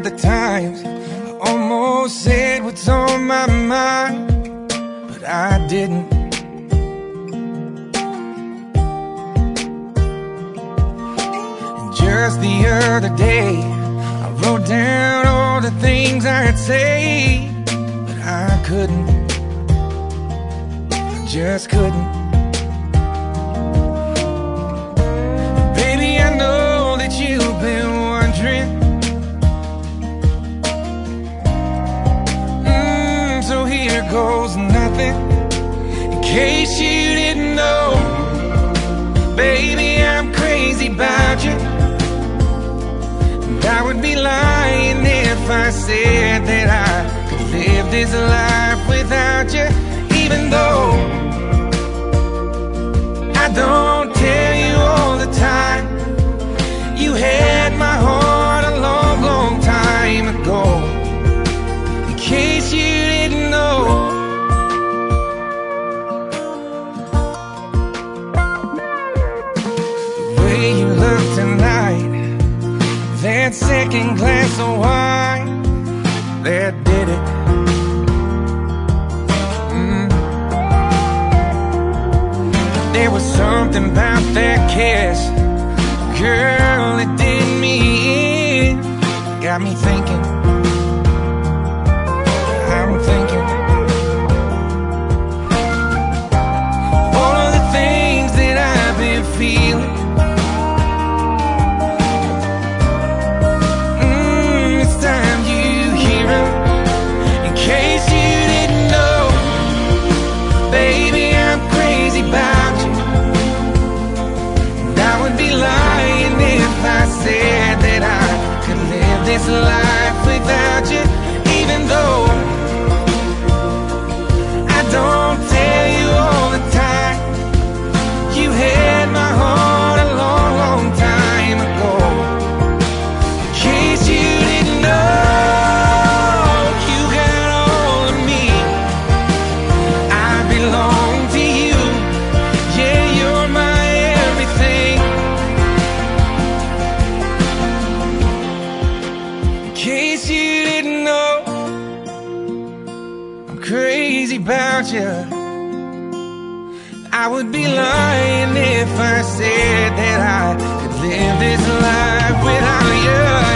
the times I almost said what's on my mind, but I didn't. And just the other day, I wrote down all the things I'd say, but I couldn't. I just couldn't. Baby, I know that you've been wondering. So here goes nothing. In case you didn't know, baby, I'm crazy about you. And I would be lying if I said that I could live this life without you. Even though I don't tell you all the time, you had my heart a long, long time ago. In case you didn't know, the way you look tonight, that second glass of wine, that did it. There was something about that kiss, girl, it did me in. Got me thinking, I'm thinking all of the things that I've been feeling. It's time you hear it. In case you didn't know, baby, I'm crazy about you. And I would be lying if I said that I could live this life without you. Even though I don't tell you all the time, you had my heart a long, long time ago. In case you didn't know, you got all of me. I belong to you. Yeah, you're my everything. In case you didn't know, I'm crazy about you. I would be lying if I said that I could live this life without you.